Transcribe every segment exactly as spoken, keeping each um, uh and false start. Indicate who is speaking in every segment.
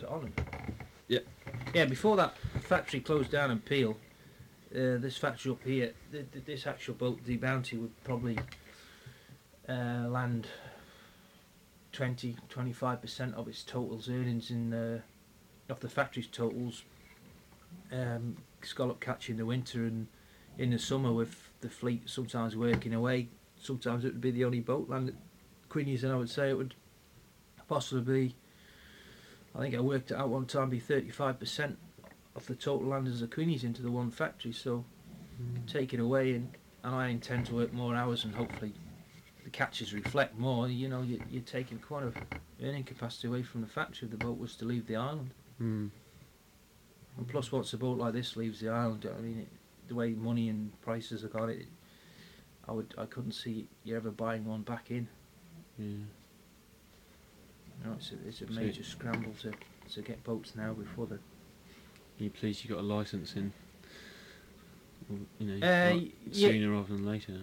Speaker 1: it Holland?
Speaker 2: Yeah.
Speaker 1: Yeah, before that factory closed down in Peel, uh, this factory up here, th th this actual boat, the Bounty, would probably uh, land twenty, twenty-five percent of its totals earnings in uh, of the factory's totals. Um, scallop catch in the winter, and in the summer with the fleet sometimes working away, sometimes it would be the only boat land at Queenie's, and I would say it would possibly be, I think I worked it out one time, be thirty-five percent of the total landers of Queenie's into the one factory. So
Speaker 2: Mm.
Speaker 1: take it away, and, and I intend to work more hours, and hopefully the catches reflect more. You know, you, you're taking quite a earning capacity away from the factory if the boat was to leave the island.
Speaker 2: Mm.
Speaker 1: And plus, once a boat like this leaves the island, I mean, it, the way money and prices have got it, I would, I couldn't see you ever buying one back in.
Speaker 2: Yeah.
Speaker 1: You know, it's a, it's a
Speaker 2: So
Speaker 1: major scramble to to get boats now before the.
Speaker 2: Are you pleased you got a licence in? Well, you know,
Speaker 1: Uh,
Speaker 2: right,
Speaker 1: yeah.
Speaker 2: sooner rather than later.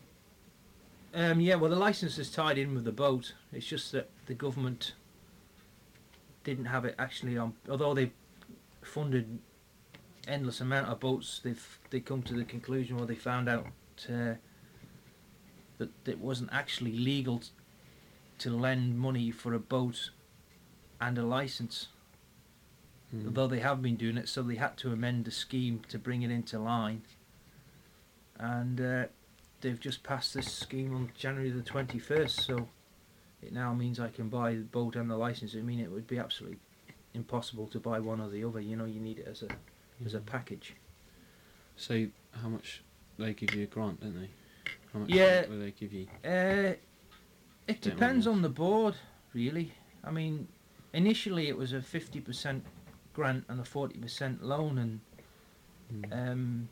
Speaker 1: Um, yeah, well, the licence is tied in with the boat. It's just that the government didn't have it actually on. Although they funded endless amount of boats, they've they come to the conclusion, where they found out uh, that it wasn't actually legal t- to lend money for a boat and a licence.
Speaker 2: Mm.
Speaker 1: Although they have been doing it, so they had to amend the scheme to bring it into line. And uh, they've just passed this scheme on January the twenty-first, so it now means I can buy the boat and the licence. I mean, it would be absolutely impossible to buy one or the other. You know, you need it as a as a
Speaker 2: Yeah.
Speaker 1: package.
Speaker 2: So how much they give you a grant, don't they? How much
Speaker 1: Yeah.
Speaker 2: will they give you?
Speaker 1: Uh, it
Speaker 2: Don't
Speaker 1: depends
Speaker 2: mind
Speaker 1: on the board, really. I mean, initially it was a fifty percent grant and a forty percent loan, and
Speaker 2: Mm.
Speaker 1: um,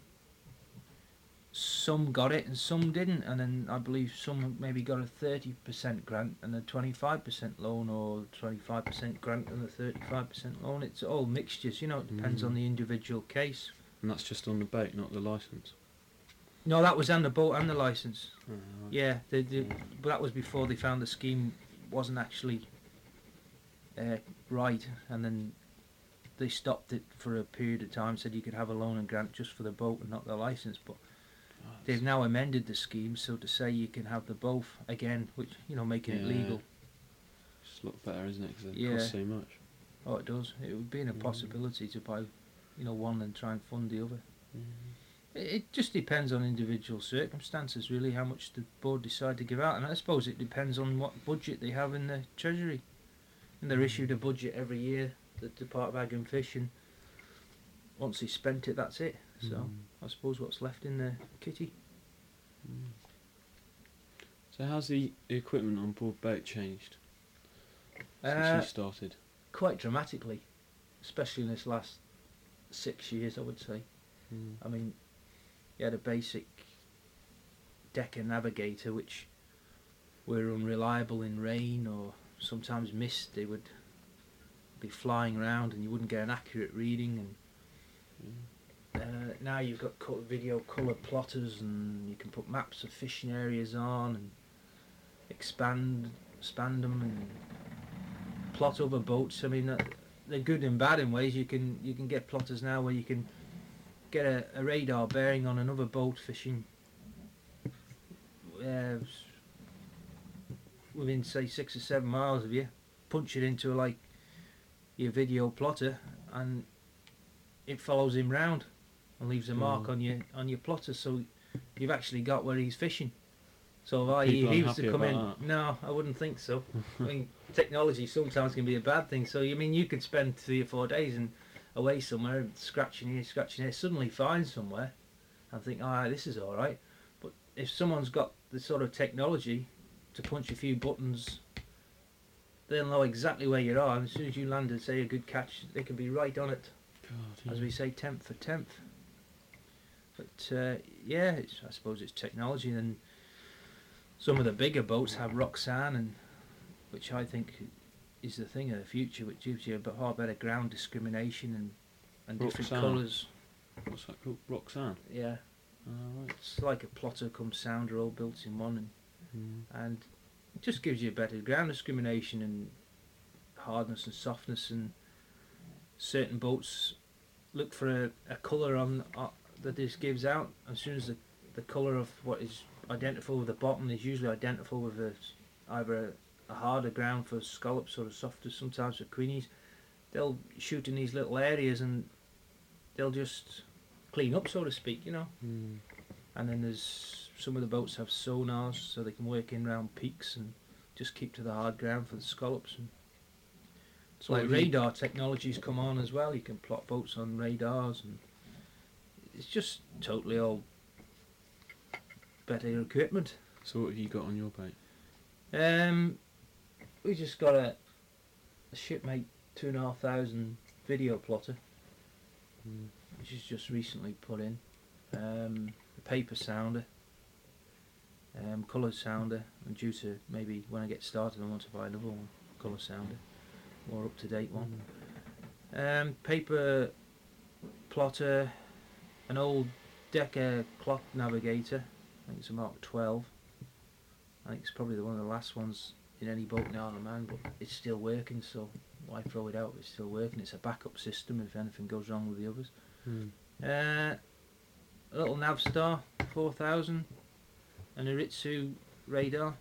Speaker 1: some got it and some didn't, and then I believe some maybe got a thirty percent grant and a twenty-five percent loan, or twenty-five percent grant and a thirty-five percent loan. It's all mixtures, you know, it depends
Speaker 2: Mm.
Speaker 1: on the individual case.
Speaker 2: And that's just on the boat, not the licence.
Speaker 1: No, that was on the boat and the licence.
Speaker 2: Oh, right.
Speaker 1: Yeah, they, they,
Speaker 2: Yeah.
Speaker 1: but that was before they found the scheme wasn't actually uh, right, and then they stopped it for a period of time, said you could have a loan and grant just for the boat and not the licence. But
Speaker 2: Oh,
Speaker 1: they've
Speaker 2: that's-
Speaker 1: now amended the scheme so to say you can have the both again, which, you know, making it
Speaker 2: Yeah.
Speaker 1: legal.
Speaker 2: It's a lot better, isn't it? Because it
Speaker 1: Yeah.
Speaker 2: costs so much.
Speaker 1: Oh, it does. It would be a
Speaker 2: Mm.
Speaker 1: possibility to buy, you know, one and try and fund the other.
Speaker 2: Mm.
Speaker 1: It, it just depends on individual circumstances, really, how much the board decide to give out, and I suppose it depends on what budget they have in the treasury. And they're issued a budget every year, the Department of Ag and Fish, and once they spent it, that's it. So
Speaker 2: Mm.
Speaker 1: I suppose what's left in the kitty.
Speaker 2: Mm. So how's the equipment on board boat changed since
Speaker 1: Uh,
Speaker 2: you started?
Speaker 1: quite dramatically, especially in this last six years, I would say.
Speaker 2: Mm.
Speaker 1: I mean, you had a basic Decker Navigator, which were unreliable in rain or sometimes mist. They would be flying around and you wouldn't get an accurate reading. And
Speaker 2: Mm.
Speaker 1: uh, now you've got co- video colour plotters, and you can put maps of fishing areas on and expand, expand them and plot other boats. I mean, uh, they're good and bad in ways. You can you can get plotters now where you can get a, a radar bearing on another boat fishing uh, s- within, say, six or seven miles of you, punch it into like your video plotter, and it follows him round and leaves a mark
Speaker 2: Oh.
Speaker 1: on your on your plotter, so you've actually got where he's fishing. So if I,
Speaker 2: People
Speaker 1: he was to
Speaker 2: unhappy
Speaker 1: come in,
Speaker 2: about that.
Speaker 1: no, I wouldn't think so. I mean, technology sometimes can be a bad thing. So you mean you could spend three or four days and away somewhere, scratching here, scratching there, suddenly find somewhere and think, ah, this is all right. But if someone's got the sort of technology to punch a few buttons, they'll know exactly where you are. And as soon as you land and say a good catch, they can be right on it,
Speaker 2: God,
Speaker 1: as
Speaker 2: yeah.
Speaker 1: we say, tenth for tenth. But uh, yeah, it's, I suppose it's technology. And some of the bigger boats have Roxanne, and which I think is the thing of the future, which gives you a bit far better ground discrimination and and different
Speaker 2: Roxanne?
Speaker 1: colours.
Speaker 2: What's that called? Roxanne.
Speaker 1: Yeah,
Speaker 2: Oh, right.
Speaker 1: it's like a plotter come sounder all built in one, and
Speaker 2: Mm.
Speaker 1: and it just gives you a better ground discrimination and hardness and softness, and certain boats look for a, a colour on uh, that this gives out. As soon as the the colour of what is identifiable with the bottom is usually identifiable with a, either a, a harder ground for scallops or a softer sometimes for queenies, they'll shoot in these little areas and they'll just clean up, so to speak, you know.
Speaker 2: Mm.
Speaker 1: And then there's some of the boats have sonars so they can work in round peaks and just keep to the hard ground for the scallops. And it's
Speaker 2: So
Speaker 1: like
Speaker 2: have you-
Speaker 1: radar technology's come on as well. You can plot boats on radars, and it's just totally all better equipment.
Speaker 2: So what have you got on your boat?
Speaker 1: Um, we just got a, a shipmate two and a half thousand video plotter,
Speaker 2: Mm.
Speaker 1: which is just recently put in. Um, a paper sounder, um, colour sounder, and due to maybe when I get started I want to buy another one, colour sounder, more up to date one. Um, paper plotter, an old Decca clock navigator, I think it's a Mark twelve. I think it's probably the one of the last ones in any boat in the Isle of Man, but it's still working, so why throw it out? It's still working. It's a backup system if anything goes wrong with the others.
Speaker 2: Mm.
Speaker 1: Uh, a little Navstar four thousand, an Iritsu radar,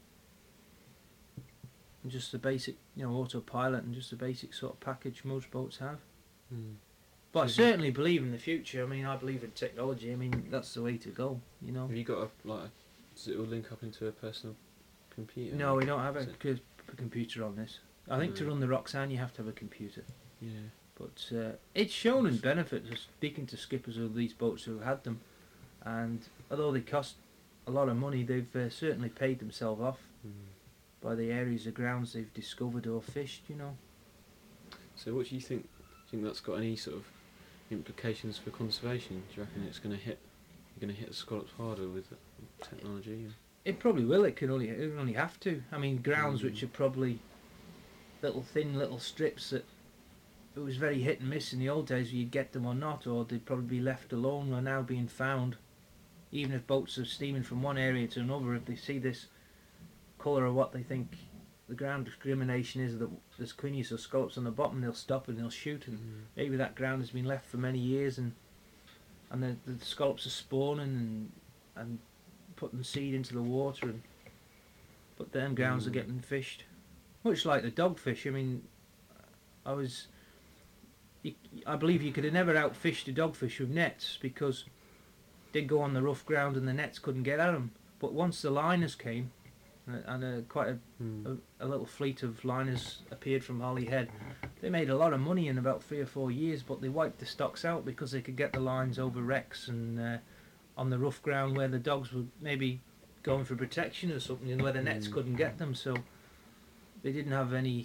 Speaker 1: and just the basic, you know, autopilot, and just the basic sort of package most boats have.
Speaker 2: Mm.
Speaker 1: But I
Speaker 2: Mhm.
Speaker 1: certainly believe in the future. I mean, I believe in technology. I mean, that's the way to go, you know.
Speaker 2: Have you got a like? A, does it all link up into a personal computer?
Speaker 1: No, we don't have a
Speaker 2: Is it-
Speaker 1: c- a computer on this. I think to
Speaker 2: No.
Speaker 1: run the Roxanne you have to have a computer.
Speaker 2: Yeah.
Speaker 1: But uh, it's shown in benefit of speaking to skippers of these boats who had them, and although they cost a lot of money, they've uh, certainly paid themselves off
Speaker 2: Mm.
Speaker 1: by the areas of grounds they've discovered or fished, you know.
Speaker 2: So what do you think? Do you think that's got any sort of implications for conservation? Do you reckon it's going to hit? You're going to hit the scallops harder with the technology?
Speaker 1: It probably will. It can only it can only have to. I mean, grounds
Speaker 2: Mm.
Speaker 1: which are probably little thin little strips that it was very hit and miss in the old days where you'd get them or not, or they'd probably be left alone, are now being found. Even if boats are steaming from one area to another, if they see this colour or what they think the ground discrimination is that there's queenies or scallops on the bottom, they'll stop and they'll shoot, and
Speaker 2: Mm.
Speaker 1: maybe that ground has been left for many years, and and the, the scallops are spawning and and putting seed into the water, and but them grounds are
Speaker 2: Mm.
Speaker 1: getting fished, much like the dogfish. I mean, I was, you, I believe you could have never outfished a dogfish with nets because they'd go on the rough ground and the nets couldn't get at them. But once the liners came, and, and uh, quite a
Speaker 2: Mm.
Speaker 1: a, a little fleet of liners appeared from Holyhead. They made a lot of money in about three or four years, but they wiped the stocks out because they could get the lines over wrecks and uh, on the rough ground where the dogs were maybe going for protection or something, and where the nets
Speaker 2: Mm.
Speaker 1: couldn't get them. So they didn't have any,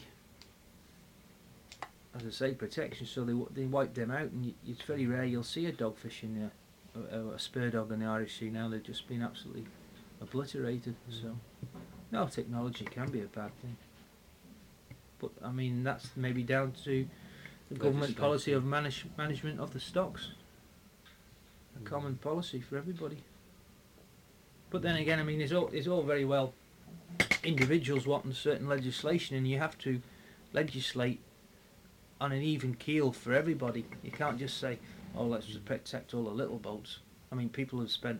Speaker 1: as I say, protection. So they w- they wiped them out, and y it's very rare you'll see a dogfish in there, a, a spur dog in the Irish Sea now. They've just been absolutely obliterated.
Speaker 2: Mm.
Speaker 1: So. No, technology can be a bad thing. But, I mean, that's maybe down to the government policy of manage, management of the stocks. A
Speaker 2: Mm.
Speaker 1: common policy for everybody. But then again, I mean, it's all, it's all very well individuals wanting certain legislation, and you have to legislate on an even keel for everybody. You can't just say, oh, let's just protect all the little boats. I mean, people have spent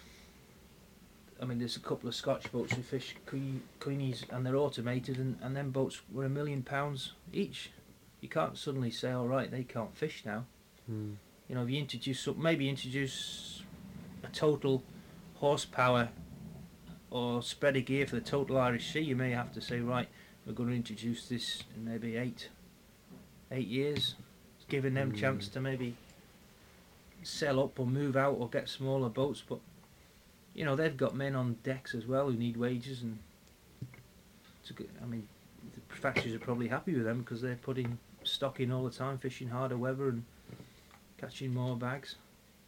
Speaker 1: I mean, there's a couple of Scotch boats who fish que- queenies, and they're automated, and, and them boats were a million pounds each. You can't suddenly say, all right, they can't fish now.
Speaker 2: Mm.
Speaker 1: You know, if you introduce some, maybe introduce a total horsepower or spread of gear for the total Irish Sea, you may have to say, right, we're going to introduce this in maybe eight, eight years, giving them
Speaker 2: Mm.
Speaker 1: chance to maybe sell up or move out or get smaller boats, but you know, they've got men on decks as well who need wages, and it's a good, I mean, the factories are probably happy with them because they're putting stock in all the time, fishing harder weather and catching more bags.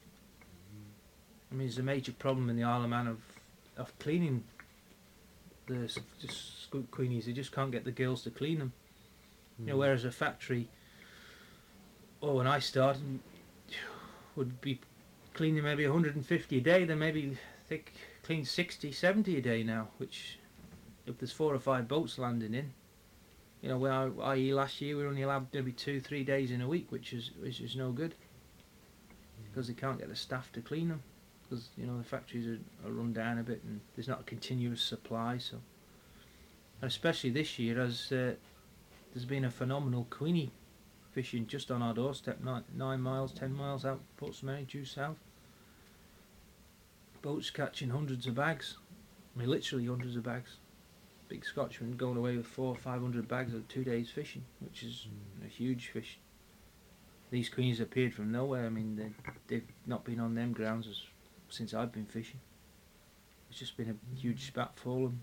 Speaker 1: I mean, there's a major problem in the Isle of Man of, of cleaning the s- just squid queenies. They just can't get the girls to clean them. You know,
Speaker 2: Mm.
Speaker 1: whereas a factory, oh, when I started, would be cleaning maybe one hundred fifty a day, then maybe they clean sixty, seventy a day now, which if there's four or five boats landing in, You know, where I, I last year we were only allowed maybe two, three days in a week, which is which is no good because they can't get the staff to clean them because you know the factories are, are run down a bit and there's not a continuous supply. So, and especially this year, as uh, there's been a phenomenal queenie fishing just on our doorstep, nine, nine miles, ten miles out Portsmouth, due south. Boats catching hundreds of bags. I mean, literally hundreds of bags. Big Scotchman going away with four or five hundred bags of two days fishing, which is mm. a huge fish. These queens appeared from nowhere. I mean, they, they've not been on them grounds as, since I've been fishing. It's just been a huge spat for them.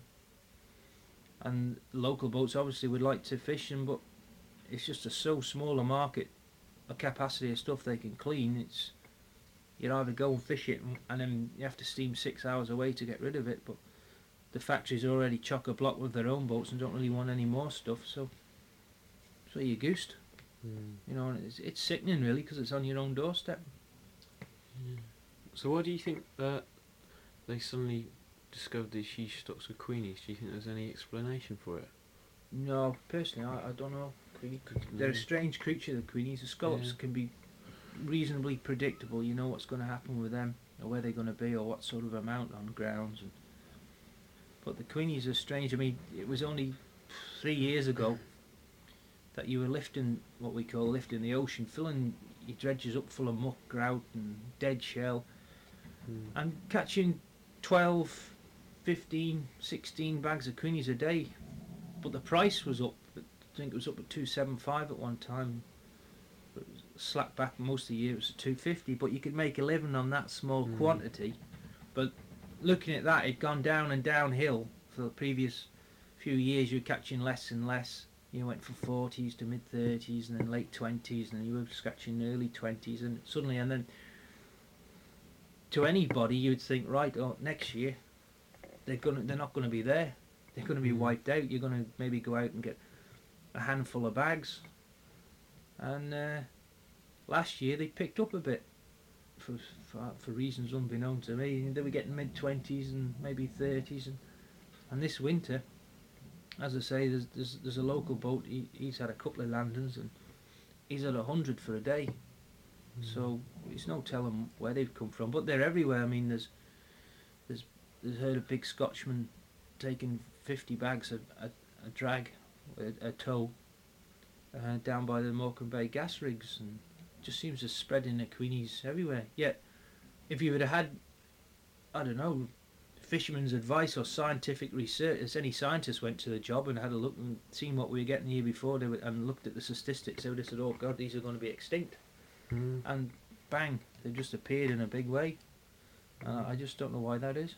Speaker 1: And local boats obviously would like to fish them, but it's just a so small a market, a capacity of stuff they can clean. It's you either go and fish it, and, and then you have to steam six hours away to get rid of it. But the factories are already chock a block with their own boats and don't really want any more stuff. So, so you're goosed.
Speaker 2: Mm.
Speaker 1: You know, and it's it's sickening really because it's on your own doorstep.
Speaker 2: Yeah. So why do you think that they suddenly discovered these huge stocks of queenies? Do you think there's any explanation for it?
Speaker 1: No, personally, I, I don't know. Queenie, they're a strange creature, the queenies. The scallops
Speaker 2: Yeah.
Speaker 1: can be reasonably predictable. You know what's going to happen with them, or where they're going to be, or what sort of amount on grounds. And, but the queenies are strange. I mean, it was only three years ago that you were lifting what we call lifting the ocean, filling your dredges up full of muck, grout and dead shell,
Speaker 2: Mm.
Speaker 1: and catching twelve, fifteen, sixteen bags of queenies a day. But the price was up. I think it was up at two seventy-five at one time. It was slapped back most of the year. It was two fifty. But you could make a living on that small
Speaker 2: Mm.
Speaker 1: quantity. But looking at that, it'd gone down and downhill for the previous few years. You were catching less and less. You went from forties to mid thirties, and then late twenties, and then you were catching early twenties, and suddenly, and then to anybody, you'd think, right, oh, next year they're gonna, they're not going to be there. They're going to be
Speaker 2: Mm.
Speaker 1: wiped out. You're going to maybe go out and get a handful of bags. And uh, last year they picked up a bit for, for for reasons unbeknown to me. They were getting mid twenties and maybe thirties, and and this winter, as I say, there's there's, there's a local boat. He, he's had a couple of landings and he's had a hundred for a day.
Speaker 2: Mm.
Speaker 1: So it's no telling where they've come from, but they're everywhere. I mean, there's there's there's heard of big Scotchmen taking fifty bags of a, a drag, a, a tow, uh, down by the Morecambe Bay gas rigs, and it just seems to spreading the queenies everywhere. Yet, if you would have had, I don't know, fishermen's advice or scientific research, as any scientist went to the job and had a look and seen what we were getting the year before, they would, and looked at the statistics, they would have said, "Oh God, these are going to be extinct,"
Speaker 2: Mm.
Speaker 1: and bang, they've just appeared in a big way. Uh, I just don't know why that is.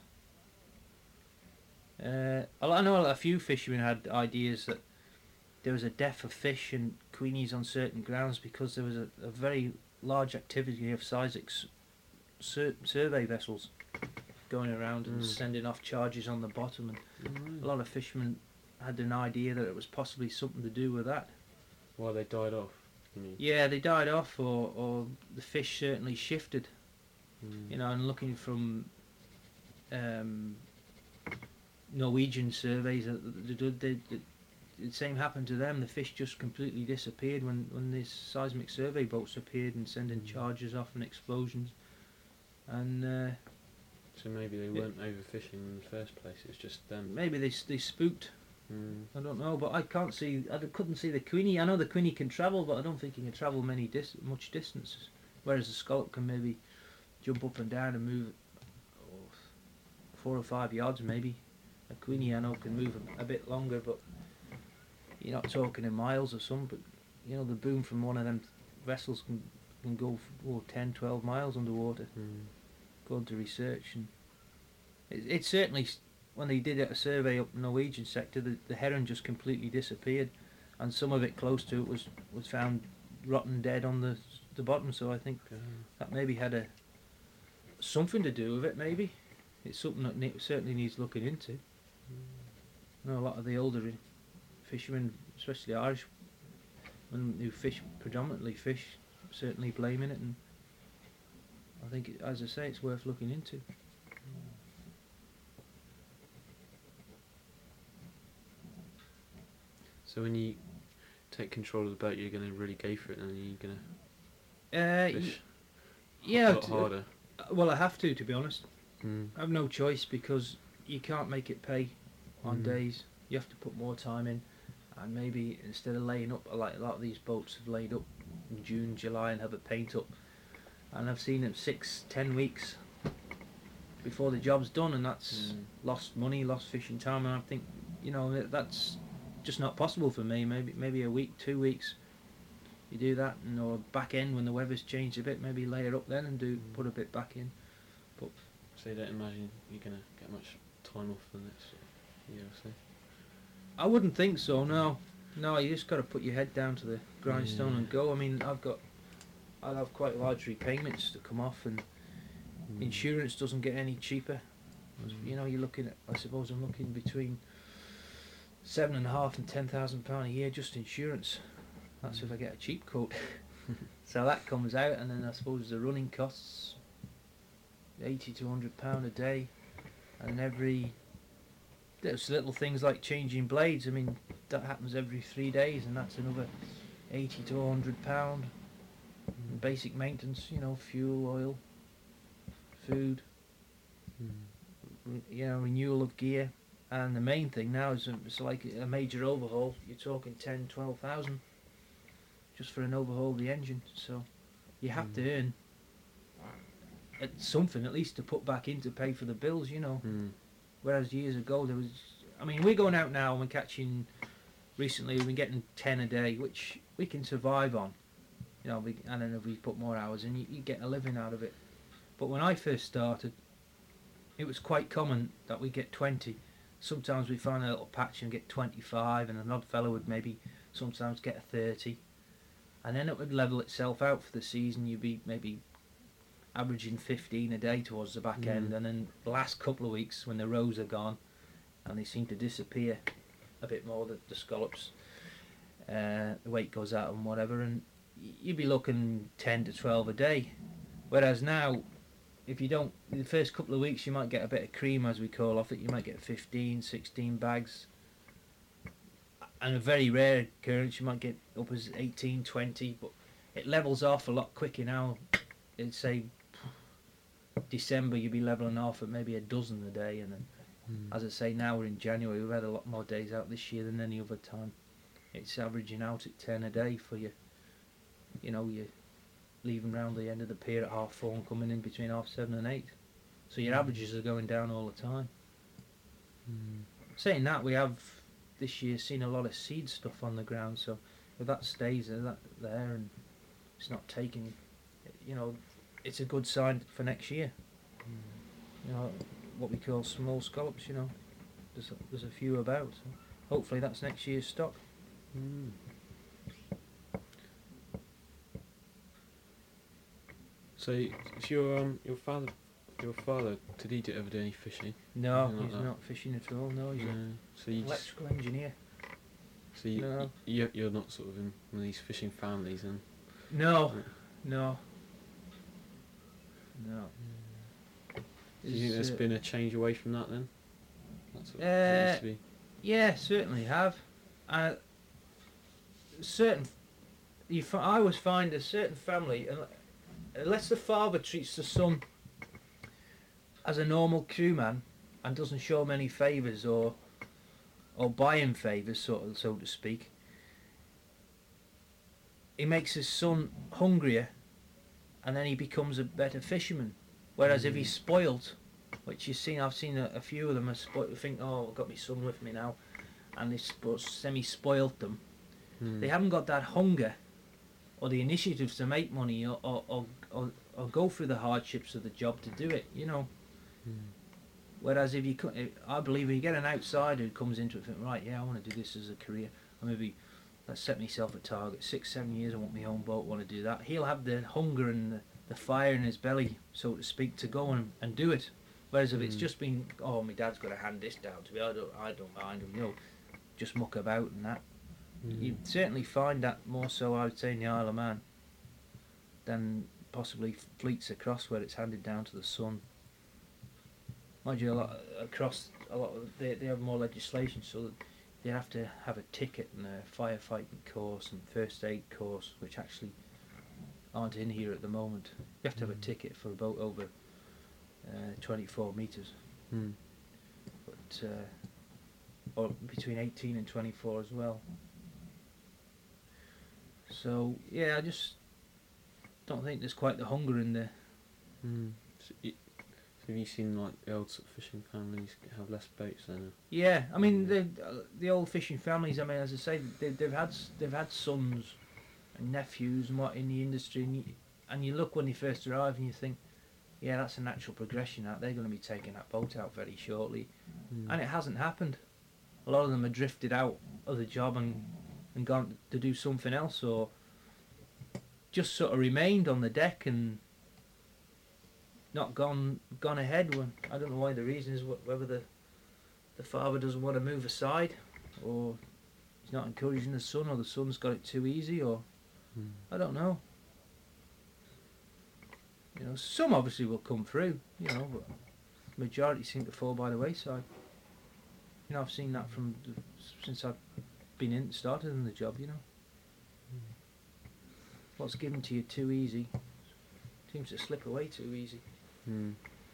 Speaker 1: Uh, I know a few fishermen had ideas that there was a dearth of fish and queenies on certain grounds because there was a, a very large activity of seismic sur- survey vessels going around and
Speaker 2: Mm.
Speaker 1: sending off charges on the bottom, and
Speaker 2: Mm.
Speaker 1: a lot of fishermen had an idea that it was possibly something to do with that.
Speaker 2: Why they died off? You mean?
Speaker 1: Yeah, they died off, or, or the fish certainly shifted.
Speaker 2: Mm.
Speaker 1: You know, and looking from um, Norwegian surveys, uh, the, the, the, the, the same happened to them. The fish just completely disappeared when, when these seismic survey boats appeared and sending
Speaker 2: Mm.
Speaker 1: charges off and explosions. And uh,
Speaker 2: So maybe they
Speaker 1: Yeah.
Speaker 2: weren't overfishing in the first place. It was just them.
Speaker 1: maybe they s- they spooked.
Speaker 2: Mm.
Speaker 1: I don't know, but I can't see. I d- couldn't see the queenie. I know the queenie can travel, but I don't think he can travel many dis- much distances. Whereas the scallop can maybe jump up and down and move oh, four or five yards, maybe. A queenie, I know, can move a, a bit longer, but you're not talking in miles or some. But you know, the boom from one of them vessels can can go f- oh, ten, twelve miles underwater.
Speaker 2: Mm.
Speaker 1: Going to research, and it, it certainly s- when they did a survey up the Norwegian sector, the, the heron just completely disappeared, and some of it close to it was was found rotten dead on the the bottom. So I think
Speaker 2: Yeah.
Speaker 1: that maybe had a something to do with it. Maybe it's something that ne- certainly needs looking into. I know a lot of the older fishermen, especially Irish, when who fish predominantly fish, certainly blaming it, and I think, it, as I say, it's worth looking into.
Speaker 2: So when you take control of the boat, you're going to really go for it, and you're going
Speaker 1: Uh,
Speaker 2: to
Speaker 1: y-
Speaker 2: fish
Speaker 1: yeah.
Speaker 2: a lot
Speaker 1: t-
Speaker 2: harder.
Speaker 1: uh, Well, I have to, to be honest.
Speaker 2: Mm.
Speaker 1: I have no choice because you can't make it pay on
Speaker 2: Mm.
Speaker 1: days. You have to put more time in, and maybe instead of laying up like a lot of these boats have laid up in June, July, and have a paint up, and I've seen them six, ten weeks before the job's done, and that's
Speaker 2: Mm.
Speaker 1: lost money, lost fishing time, and I think, you know, that- that's just not possible for me. Maybe maybe a week, two weeks, you do that, and or back end when the weather's changed a bit, maybe layer up then and do
Speaker 2: Mm.
Speaker 1: put a bit back in.
Speaker 2: So you don't imagine you're going to get much time off the next sort of year or so?
Speaker 1: I wouldn't think so. No, no, you just got to put your head down to the grindstone
Speaker 2: Yeah.
Speaker 1: and go. I mean, I've got, I'll have quite large repayments to come off, and
Speaker 2: Mm.
Speaker 1: insurance doesn't get any cheaper.
Speaker 2: Mm.
Speaker 1: You know, you're looking at, I suppose I'm looking between seven and a half and ten thousand pound a year just insurance. That's if I get a cheap quote. So that comes out, and then I suppose the running costs eighty to hundred pound a day, and every there's little things like changing blades. I mean, that happens every three days, and that's another eighty to hundred pound.
Speaker 2: Mm.
Speaker 1: Basic maintenance, you know, fuel, oil, food,
Speaker 2: Mm.
Speaker 1: re- you know, renewal of gear, and the main thing now is um, it's like a major overhaul. You're talking ten, twelve thousand just for an overhaul of the engine. So you have
Speaker 2: Mm.
Speaker 1: to earn at something at least to put back in to pay for the bills, you know.
Speaker 2: Mm.
Speaker 1: Whereas years ago there was, I mean, we're going out now and we're catching. Recently we've been getting ten a day, which we can survive on, you know. We, and then if we put more hours in, you, you get a living out of it. But when I first started, it was quite common that we get twenty. Sometimes we find a little patch and get twenty-five, and an odd fellow would maybe sometimes get a thirty, and then it would level itself out for the season. You'd be maybe averaging fifteen a day towards the back
Speaker 2: Mm.
Speaker 1: end, and then the last couple of weeks when the rows are gone and they seem to disappear a bit more, the, the scallops, uh, the weight goes out and whatever, and y- you'd be looking ten to twelve a day. Whereas now, if you don't, in the first couple of weeks you might get a bit of cream, as we call off it. You might get fifteen, sixteen bags, and a very rare occurrence you might get up as eighteen, twenty, but it levels off a lot quicker now. It'd say December you'd be leveling off at maybe a dozen a day, and then,
Speaker 2: Mm.
Speaker 1: as I say, now we're in January, we've had a lot more days out this year than any other time. It's averaging out at ten a day for you. You know, you're leaving round the end of the pier at half four and coming in between half seven and eight. So your
Speaker 2: Mm.
Speaker 1: averages are going down all the time.
Speaker 2: Mm.
Speaker 1: Saying that, we have this year seen a lot of seed stuff on the ground, so if that stays there, that there and it's not taking, you know, it's a good sign for next year. You know, what we call small scallops, you know, there's a, there's a few about, so hopefully that's next year's stock.
Speaker 2: Mm. So, is your um your father your father did he do, ever do any fishing?
Speaker 1: No,
Speaker 2: Anything like
Speaker 1: he's
Speaker 2: that?
Speaker 1: not fishing at all, no, he's
Speaker 2: No.
Speaker 1: an
Speaker 2: So you just,
Speaker 1: electrical engineer.
Speaker 2: so you,
Speaker 1: No.
Speaker 2: you you're not sort of in one of these fishing families, and
Speaker 1: No,
Speaker 2: Right.
Speaker 1: no, no.
Speaker 2: do you think
Speaker 1: It's,
Speaker 2: there's
Speaker 1: uh,
Speaker 2: been a change away from that then? That's what it
Speaker 1: Uh,
Speaker 2: used to be.
Speaker 1: Yeah, certainly have. Uh, certain, you. fi- I always find a certain family, un- unless the father treats the son as a normal crewman and doesn't show him any favours or, or buy him favours, sort of, so to speak, he makes his son hungrier, and then he becomes a better fisherman. Whereas if
Speaker 2: Mm.
Speaker 1: he's spoilt, which you've seen, I've seen a, a few of them are spoilt. Think, oh, I've got my son with me now, and they spo- semi-spoilt them.
Speaker 2: Mm.
Speaker 1: They haven't got that hunger or the initiative to make money or or, or, or or go through the hardships of the job to do it. You know.
Speaker 2: Mm.
Speaker 1: Whereas if you, co- if- I believe, if you get an outsider who comes into it, think, right, yeah, I want to do this as a career, or maybe let's set myself a target, six, seven years, I want my own boat, want to do that. He'll have the hunger and the, the fire in his belly, so to speak, to go and, and do it. Whereas if it's
Speaker 2: Mm.
Speaker 1: just been, oh, my dad's got to hand this down to me, I don't, I don't mind, you know, just muck about and that.
Speaker 2: Mm.
Speaker 1: You certainly find that more so, I would say, in the Isle of Man than possibly fleets across where it's handed down to the son. Mind you, a lot across a lot of they they have more legislation, so that they have to have a ticket and a firefighting course and first aid course, which actually aren't in here at the moment. You have to have a
Speaker 2: Mm.
Speaker 1: ticket for a boat over uh, twenty-four metres,
Speaker 2: Mm.
Speaker 1: but uh, or between eighteen and twenty-four as well. So yeah, I just don't think there's quite the hunger in there.
Speaker 2: Mm. So, y so have you seen like the old sort of fishing families have less boats then?
Speaker 1: Yeah, I mean
Speaker 2: Mm.
Speaker 1: the uh, the old fishing families. I mean, as I say, they, they've had s- they've had sons and nephews and what in the industry, and you, and you look when they first arrive and you think, yeah, that's a natural progression. Out they're going to be taking that boat out very shortly,
Speaker 2: Mm.
Speaker 1: and it hasn't happened. A lot of them are drifted out of the job and and gone to do something else, or just sort of remained on the deck and not gone gone ahead. When I don't know why the reason is, wh- whether the the father doesn't want to move aside, or he's not encouraging the son, or the son's got it too easy, or
Speaker 2: Mm.
Speaker 1: I don't know. You know, some obviously will come through, you know, but majority seem to fall by the wayside. You know, I've seen that from the, since I've been in, started in the job. You know, what's given to you too easy seems to slip away too easy.
Speaker 2: Mm.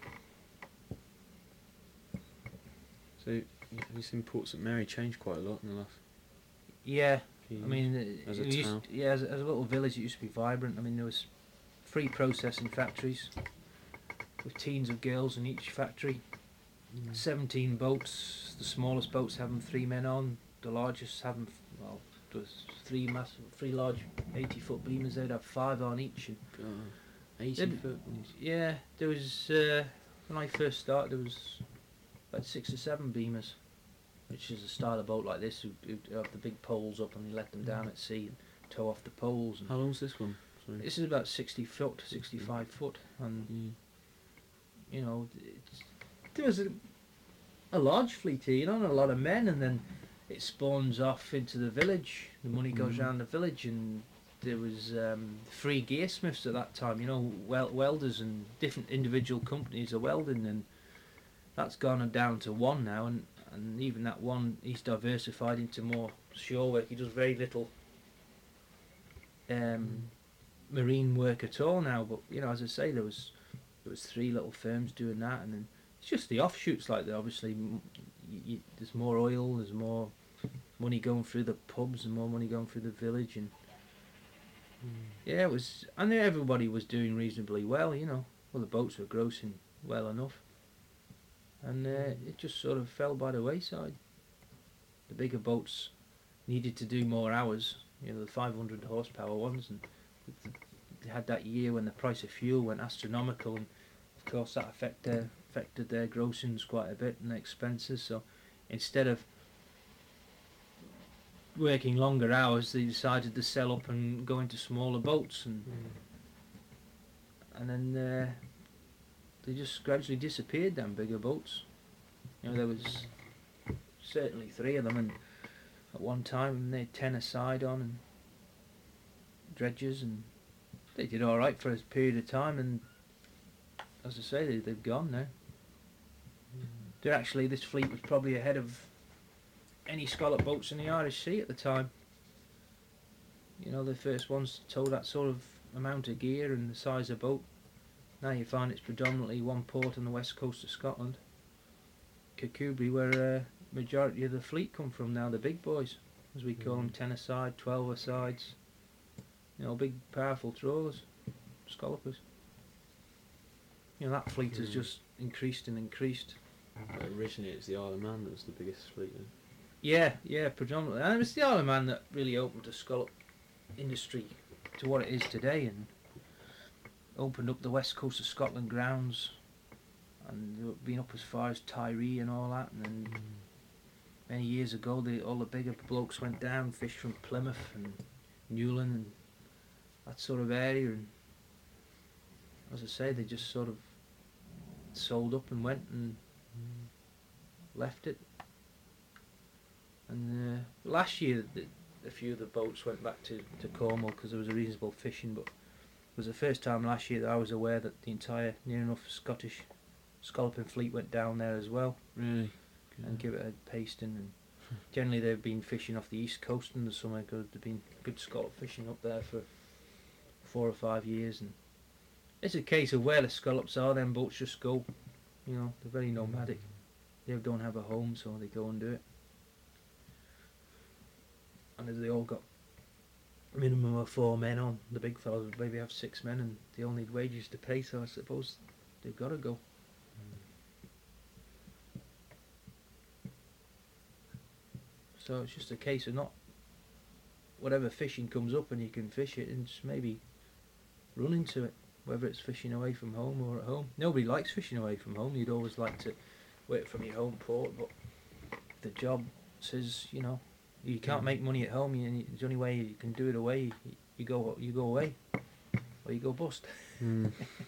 Speaker 2: So y- have you seen Port St Mary change quite a lot in the last
Speaker 1: Yeah,
Speaker 2: few
Speaker 1: I
Speaker 2: years?
Speaker 1: mean, it,
Speaker 2: As
Speaker 1: it
Speaker 2: a
Speaker 1: used,
Speaker 2: town?
Speaker 1: yeah, as, a- as a little village, it used to be vibrant. I mean, there was three processing factories with teams of girls in each factory.
Speaker 2: Mm.
Speaker 1: Seventeen boats. The smallest boats having three men on. The largest having f- well, there was three massive, three large eighty-foot beamers. They'd have five on each. And
Speaker 2: God, eighty
Speaker 1: They'd-
Speaker 2: foot ones.
Speaker 1: yeah, there was uh, when I first started, there was about six or seven beamers, which is a style of boat like this who, who have the big poles up and they let them down
Speaker 2: Mm.
Speaker 1: at sea and tow off the poles. And
Speaker 2: How long's this one? Sorry.
Speaker 1: this is about sixty foot, sixty-five foot, and
Speaker 2: Yeah.
Speaker 1: you know, it's, there was a, a large fleet here, you know, and a lot of men, and then it spawns off into the village. The money goes
Speaker 2: Mhm.
Speaker 1: round the village, and there was um, three gearsmiths at that time, you know, wel- welders and different individual companies are welding, and that's gone down to one now, and, and even that one, he's diversified into more shore work. He does very little um, marine work at all now, but you know, as I say, there was there was three little firms doing that, and then it's just the offshoots like that. Obviously, m- y y there's more oil, there's more money going through the pubs, and more money going through the village, and
Speaker 2: Mm.
Speaker 1: yeah, it was. I knew everybody was doing reasonably well, you know. Well, the boats were grossing well enough, and uh, it just sort of fell by the wayside. The bigger boats needed to do more hours, you know, the five hundred horsepower ones, and they had that year when the price of fuel went astronomical, and of course that affect their, affected their grossings quite a bit and their expenses. So instead of working longer hours, they decided to sell up and go into smaller boats, and
Speaker 2: Mm.
Speaker 1: and then uh, they just gradually disappeared. Them bigger boats, you know, there was certainly three of them, and at one time they had ten a side on and dredgers, and they did all right for a period of time, and as I say, they, they've gone now. They're actually, this fleet was probably ahead of any scallop boats in the Irish Sea at the time. You know, the first ones to tow that sort of amount of gear and the size of boat. Now you find it's predominantly one port on the west coast of Scotland, Kirkcudbright, where uh, majority of the fleet come from now, the big boys, as we call them,
Speaker 2: Mm.
Speaker 1: ten a side, twelve a sides. You know, big powerful trawlers, scallopers. You know, that fleet has
Speaker 2: Mm.
Speaker 1: just increased and increased.
Speaker 2: But originally it was the Isle of Man that was the biggest fleet then.
Speaker 1: Yeah, yeah, predominantly. And it was the Isle of Man that really opened the scallop industry to what it is today, and opened up the west coast of Scotland grounds, and they were been up as far as Tiree and all that. And then many years ago, the, all the bigger blokes went down, fished from Plymouth and Newland and that sort of area. And as I say, they just sort of sold up and went and left it. And uh, last year, the, a few of the boats went back to, to Cornwall because there was a reasonable fishing, but it was the first time last year that I was aware that the entire near enough Scottish scalloping fleet went down there as well
Speaker 2: Really?
Speaker 1: and give it a pasting. And Generally, they've been fishing off the east coast in the summer because they've been good scallop fishing up there for four or five years, and it's a case of where the scallops are. Then boats just go. You know, they're very nomadic. They don't have a home, so they go and do it. And as they all got a minimum of four men on, the big fellas would maybe have six men, and they all need wages to pay. So I suppose they've got to go. So it's just a case of not whatever fishing comes up and you can fish it, and just maybe run into it, whether it's fishing away from home or at home. Nobody likes fishing away from home. You'd always like to work from your home port, but the job says, you know, you can't
Speaker 2: Mm.
Speaker 1: make money at home. You, the only way you can do it away, you, you go you go away, or you go bust.
Speaker 2: Mm.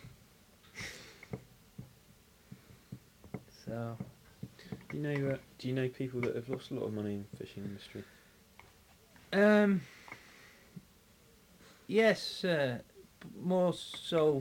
Speaker 1: So
Speaker 2: Do you know? Uh, do you know people that have lost a lot of money in the fishing industry?
Speaker 1: Um. Yes, uh, more so.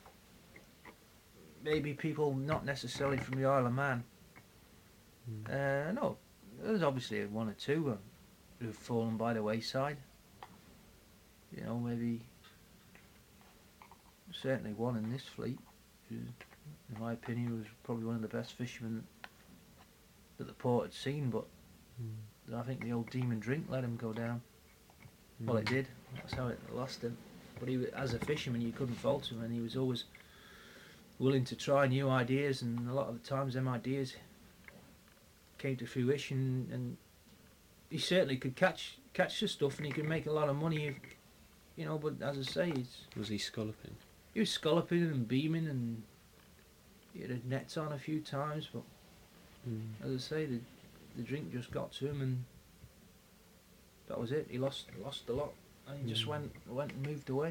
Speaker 1: Maybe people not necessarily from the Isle of Man.
Speaker 2: Mm.
Speaker 1: Uh, no, there's obviously one or two uh, who've fallen by the wayside. You know, maybe certainly one in this fleet, who, in my opinion, was probably one of the best fishermen that the port had seen. But
Speaker 2: Mm.
Speaker 1: I think the old demon drink let him go down. Well, it
Speaker 2: Mm.
Speaker 1: did. That's how it lost him. But he, wa- as a fisherman, you couldn't fault him, and he was always willing to try new ideas. And a lot of the times, them ideas came to fruition, and he certainly could catch catch the stuff, and he could make a lot of money. If, you know, but as I say, he's,
Speaker 2: Was he scalloping?
Speaker 1: he was scalloping and beaming, and he had nets on a few times. But
Speaker 2: Mm.
Speaker 1: as I say, the the drink just got to him, and that was it. He lost lost a lot, and he just
Speaker 2: Mm.
Speaker 1: went went and moved away.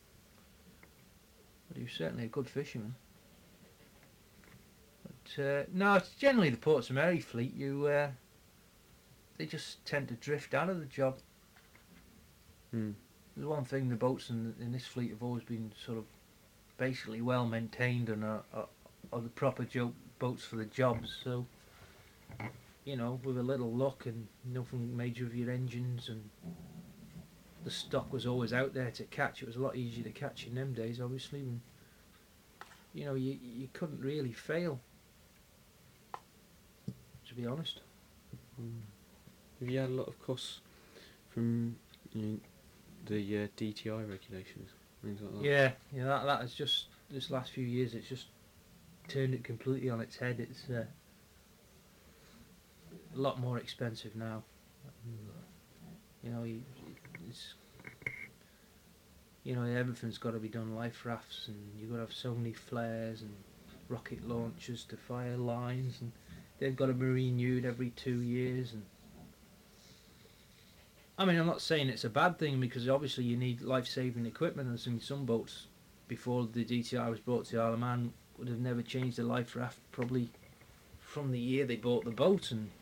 Speaker 1: But he was certainly a good fisherman. But uh, no, it's generally the Ports of Mary fleet. You uh, they just tend to drift out of the job.
Speaker 2: Mm.
Speaker 1: There's one thing: the boats in, in this fleet have always been sort of basically well maintained and are, are, are the proper jo- boats for the jobs. So, you know, with a little luck and nothing major with your engines, and the stock was always out there to catch. It was a lot easier to catch in them days, obviously. When, you know, you you couldn't really fail. To be honest.
Speaker 2: Mm. Have you had a lot of costs from, you know, the uh, D T I regulations, things like that?
Speaker 1: Yeah, yeah. That that has just this last few years. It's just turned it completely on its head. It's uh, a lot more expensive now. You know, you, it's you know everything's got to be done life rafts, and you've got to have so many flares and rocket launchers to fire lines, and they've got to be renewed every two years. And I mean, I'm not saying it's a bad thing, because obviously you need life-saving equipment, and some some boats before the D T I was brought to the Isle of Man would have never changed a life raft probably from the year they bought the boat. And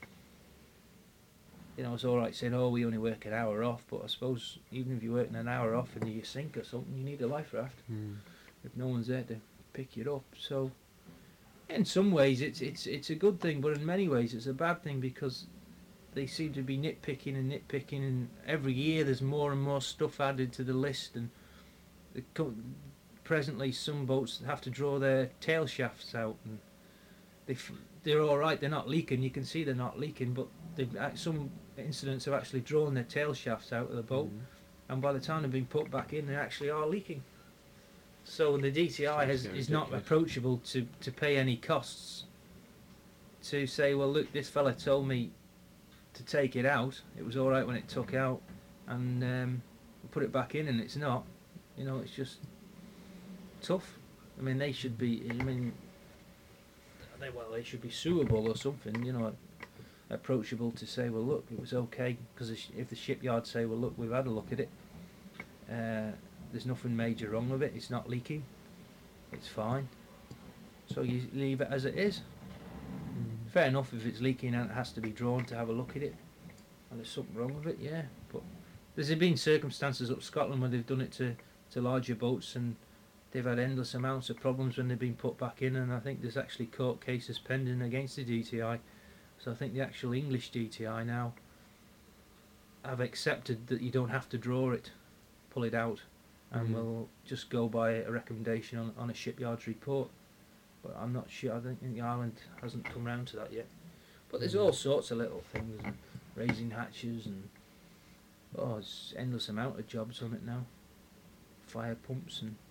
Speaker 1: you know, it's all right saying, oh, we only work an hour off, but I suppose even if you're working an hour off and you sink or something, you need a life raft
Speaker 2: Mm.
Speaker 1: if no one's there to pick you up. So in some ways it's it's it's a good thing, but in many ways it's a bad thing, because they seem to be nitpicking and nitpicking, and every year there's more and more stuff added to the list. And the co- presently some boats have to draw their tail shafts out, and they f- they're all right, they're not leaking, you can see they're not leaking, but they've ac- some incidents have actually drawn their tail shafts out of the boat,
Speaker 2: Mm.
Speaker 1: and by the time they've been put back in, they actually are leaking. So the D T I
Speaker 2: So it's
Speaker 1: has,
Speaker 2: getting
Speaker 1: is not
Speaker 2: ridiculous.
Speaker 1: approachable to, to pay any costs, to say, well, look, this fella told me to take it out, it was alright when it took out, and um, put it back in, and it's not. You know, it's just tough. I mean, they should be, I mean, they, well, they should be suable or something, you know, approachable to say, well, look, it was okay, because if the shipyard say, well, look, we've had a look at it, uh, there's nothing major wrong with it, it's not leaking, it's fine, so you leave it as it is.
Speaker 2: Mm.
Speaker 1: Fair enough if it's leaking and it has to be drawn to have a look at it, and there's something wrong with it, yeah, but there's been circumstances up Scotland where they've done it to, to larger boats, and they've had endless amounts of problems when they've been put back in, and I think there's actually court cases pending against the D T I So I think the actual English D T I now have accepted that you don't have to draw it, pull it out, and
Speaker 2: Mhm.
Speaker 1: will just go by a recommendation on, on a shipyard's report. But I'm not sure. I don't think the island hasn't come round to that yet. But there's
Speaker 2: Mhm.
Speaker 1: all sorts of little things, and raising hatches, and oh, it's endless amount of jobs on it now. Fire pumps and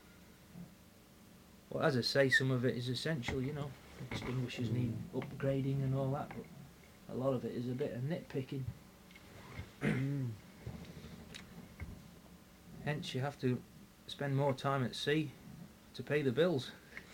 Speaker 1: well, as I say, some of it is essential. You know, extinguishers need upgrading and all that, but a lot of it is a bit of nitpicking. Hence, you have to spend more time at sea to pay the bills.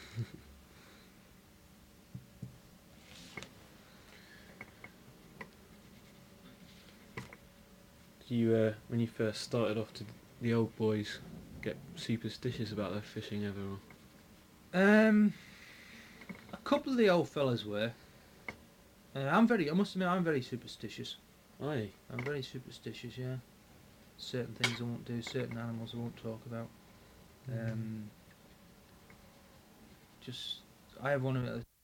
Speaker 2: Did you, uh, when you first started off, did the old boys get superstitious about their fishing ever? Or?
Speaker 1: Um, a couple of the old fellas were. Uh, I'm very. I must admit, I'm very superstitious.
Speaker 2: Aye.
Speaker 1: I'm very superstitious. Yeah. Certain things I won't do. Certain animals I won't talk about. Um, just, I have one of